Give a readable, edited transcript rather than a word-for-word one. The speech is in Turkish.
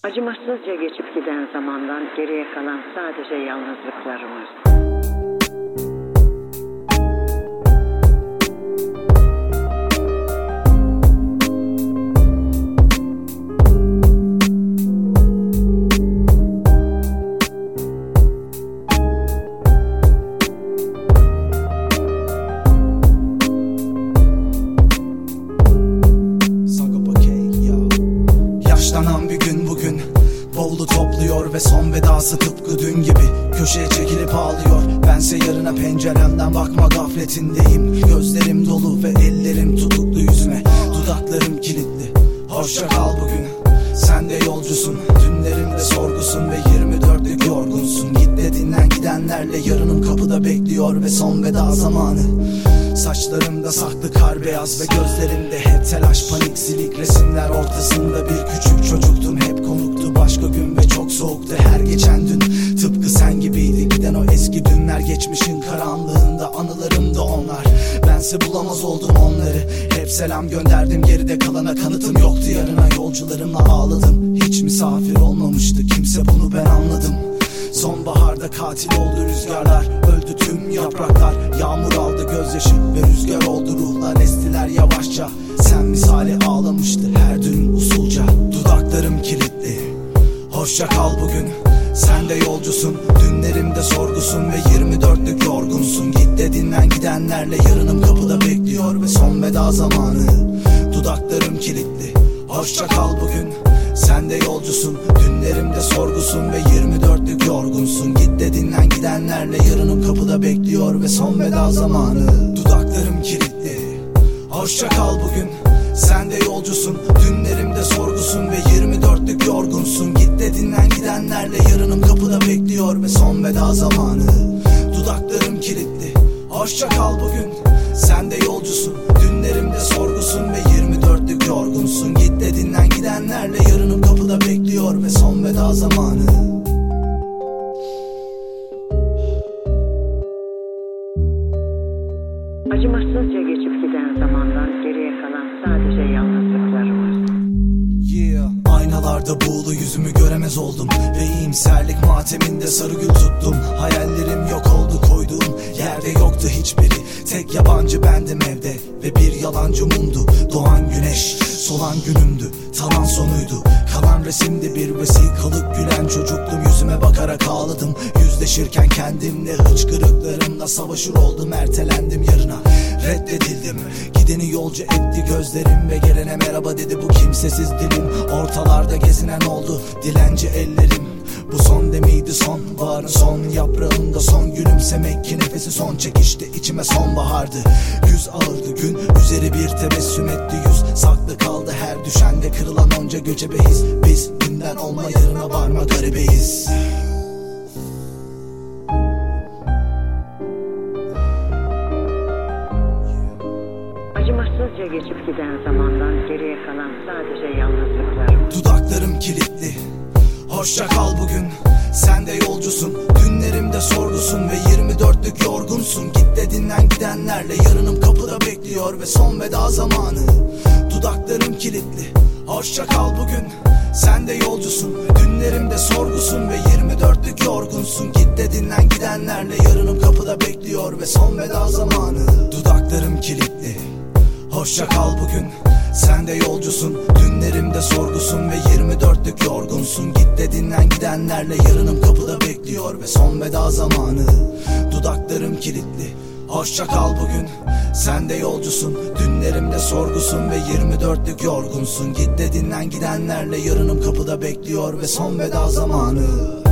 Acımasızca geçip giden zamandan geriye kalan sadece yalnızlıklarımız. Yaşlanan bir gün bugün, bavulu topluyor ve son vedası tıpkı dün gibi köşeye çekilip ağlıyor. Bense yarına penceremden bakma gafletindeyim. Gözlerim dolu ve ellerim tutuklu yüzüme, dudaklarım kilitli. Hoşça kal bugün, sen de yolcusun. Dünlerimde sorgusun ve 24'lük yorgunsun. Git de dinlen, gidenlerle yarınım kapıda bekliyor ve son veda zamanı. Saçlarımda saklı kar beyaz ve gözlerimde hep telaş, panik, silik resimler ortasında bir küçük çocuktum. Hep konuktu başka gün ve çok soğuktu her geçen dün. Tıpkı sen gibiydi giden o eski dünler, geçmişin karanlığında anılarımda onlar. Bense bulamaz oldum onları, hep selam gönderdim, geride kalana kanıtım yoktu. Yarına yolcularımla ağladım, hiç misafir olmamıştı kimse, bunu ben anladım. Sonbaharda katil oldu rüzgarlar, öldü tüm yapraklar. Yağmur aldı gözyaşı ve rüzgar oldu ruhlar, estiler yavaşça. Sen misali ağlamıştı her dün usulca. Dudaklarım kilitli, hoşça kal bugün, sen de yolcusun. Dünlerimde sorgusun ve 24'lük yorgunsun. Git de dinlen, gidenlerle yarınım kapıda bekliyor ve son veda zamanı. Dudaklarım kilitli, hoşça kal bugün, sen de yolcusun. Dünlerimde sorgusun ve 24'lük yorgunsun. Git de dinlen, gidenlerle yarınım kapıda bekliyor ve son veda zamanı. Dudaklarım kilitli, hoşça kal bugün, sen de yolcusun. Dünlerimde sorgusun ve 24'lük yorgunsun. Git de dinlen, gidenlerle yarınım kapıda bekliyor ve son veda zamanı. Dudaklarım kilitli, hoşça kal bugün, sen de yolcusun. Dünlerimde sorgusun ve 24'lük yorgunsun. Git de dinlen, gidenlerle yarınım kapıda bekliyor ve son veda zamanı. Acımasızca geçip giden zamandan geriye kalan sadece yalnızlıklarımız. Aynalarda buğulu yüzümü göremez oldum ve iyimserlik mateminde sarı gül tuttum. Hayallerim yok oldu, koyduğum yerde yoktu hiçbiri. Tek yabancı bendim evde ve bir yalancı mumdu. Doğan güneş, solan günümdü, talan sonuydu. Kalan resimde bir vesikalık, gülen çocuktum. Yüzüme bakarak ağladım, yüzleşirken kendimle. Hıçkırıklarımla savaşır oldum, ertelendim yarına. Reddedildim, gideni yolcu etti gözlerim ve gelene merhaba dedi bu kimsesiz dilim. Ortalarda gezinen oldu dilenci ellerim. Bu son demiydi sonbaharın son yaprağında son gülümsemek ki nefesi son çekişti içime sonbahardı. Yüz ağırdı gün üzeri bir tebessüm etti yüz, saklı kaldı her düşende kırılan onca göçebe his. Biz dünden olma yarına varma garibeyiz. Acımasızca geçip giden zamandan geriye kalan sadece yalnızlıklarımız. Dudaklarım kilitli, hoşça kal bugün, sen de yolcusun. Dünlerimde sorgusun ve 24'lük yorgunsun. Git de dinlen, gidenlerle yarınım kapıda bekliyor ve son veda zamanı. Dudaklarım kilitli, hoşça kal bugün, sen de yolcusun. Dünlerimde sorgusun ve 24'lük yorgunsun. Git de dinlen, gidenlerle yarınım kapıda bekliyor ve son veda zamanı. Dudaklarım kilitli, hoşça kal bugün, sen de yolcusun. Dünlerimde sorgusun ve 24'lük yorgunsun. Git de dinlen, gidenlerle yarınım kapıda bekliyor ve son veda zamanı. Dudaklarım kilitli, hoşça kal bugün, sen de yolcusun. Dünlerimde sorgusun ve 24'lük yorgunsun. Git de dinlen, gidenlerle yarınım kapıda bekliyor ve son veda zamanı.